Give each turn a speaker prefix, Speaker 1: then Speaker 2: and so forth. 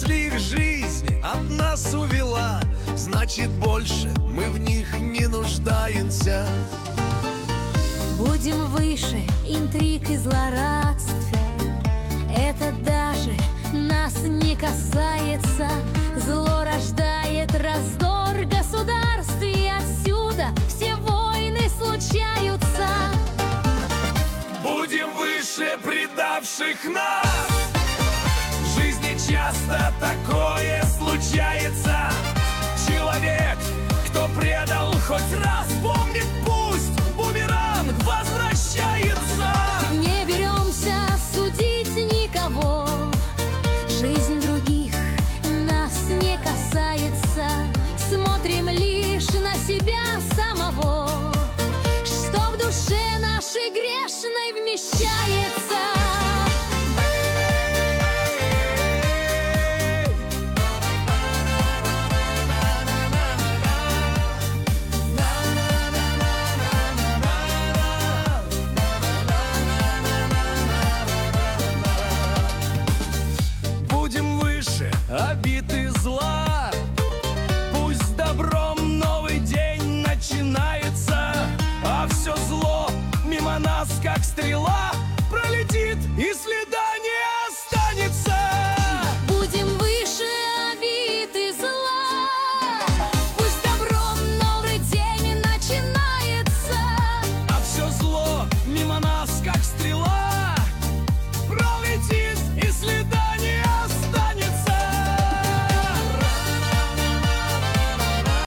Speaker 1: Если их жизнь от нас увела, значит, больше мы в них не нуждаемся.
Speaker 2: Будем выше интриг и злорадств, это даже нас не касается. Зло рождает раздор государств, и отсюда все войны случаются.
Speaker 1: Будем выше предавших нас, в жизни часто такое случается. Человек